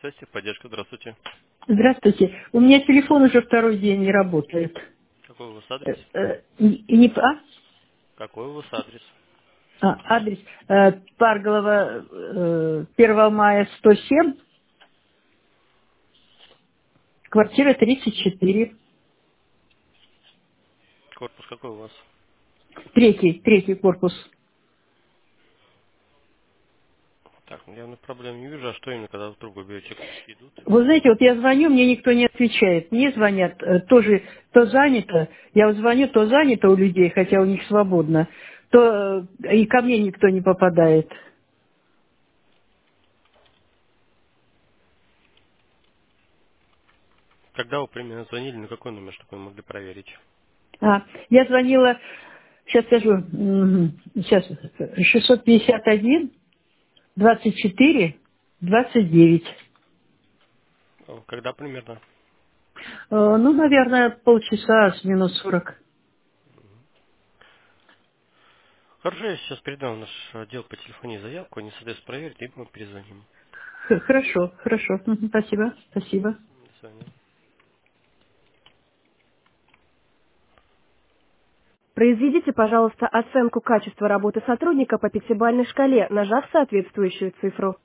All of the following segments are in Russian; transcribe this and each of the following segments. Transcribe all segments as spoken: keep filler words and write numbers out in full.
Поддержка, здравствуйте. Здравствуйте. У меня телефон уже второй день не работает. Какой у вас Э, адрес? э, И и не... А? Какой у вас адрес? А, адрес. Э, Парголова, э, первого мая сто семь, квартира тридцать четыре. Корпус какой у вас? Третий, третий корпус. Так, ну, явно проблем не вижу. А что именно, когда в трубку берете, крики идут? Вы знаете, вот я звоню, мне никто не отвечает. Мне звонят, э, тоже то занято. Я вот звоню, то занято у людей, хотя у них свободно. То э, и ко мне никто не попадает. Когда вы примерно звонили, на какой номер, чтобы мы могли проверить? А, я звонила, сейчас скажу, мгм, сейчас, шестьсот пятьдесят один двадцать четыре двадцать девять. Э, Когда примерно? Э, Ну, наверное, полчаса с минус сорок. Хорошо, я сейчас передам в наш отдел по телефонии заявку, они соответственно проверят, и мы перезвоним. Х- Хорошо, хорошо. Мгм, спасибо, спасибо. До свидания. Произведите, пожалуйста, оценку качества работы сотрудника по пятибалльной шкале, нажав соответствующую цифру.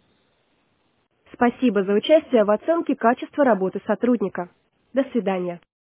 Спасибо за участие в оценке качества работы сотрудника. До свидания.